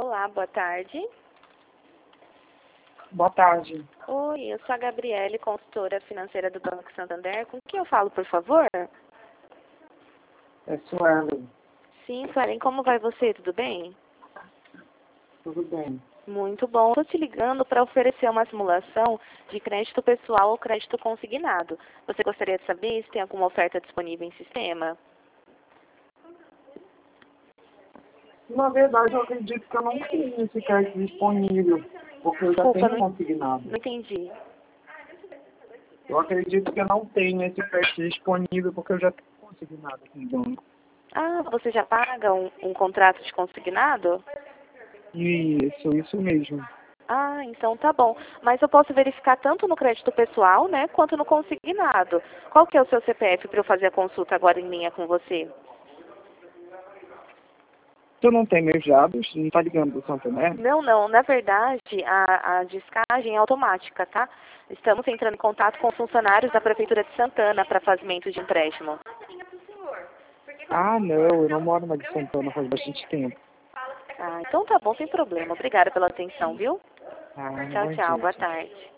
Olá, boa tarde. Boa tarde. Oi, eu sou a Gabriele, consultora financeira do Banco Santander. Com quem eu falo, por favor? É Suelen. Sim, Suelen, como vai você? Tudo bem? Tudo bem. Muito bom. Estou te ligando para oferecer uma simulação de crédito pessoal ou crédito consignado. Você gostaria de saber se tem alguma oferta disponível em sistema? Na verdade, eu acredito que eu não tenho esse crédito disponível, porque eu já Desculpa, tenho consignado. não entendi. Eu acredito que eu não tenho esse crédito disponível, porque eu já tenho consignado com o banco. Ah, você já paga um contrato de consignado? Isso mesmo. Ah, então tá bom. Mas eu posso verificar tanto no crédito pessoal, né, quanto no consignado. Qual que é o seu CPF para eu fazer a consulta agora em linha com você? Tu não tem meus dados? Não tá ligando do Santander? Não, não. Na verdade, a descagem é automática, tá? Estamos entrando em contato com funcionários da Prefeitura de Santana para fazimento de empréstimo. Ah, não. Eu não moro mais em Santana faz bastante tempo. Ah, então tá bom, sem problema. Obrigada pela atenção, viu? Ah, Tchau, bom tchau. dia. Boa tarde.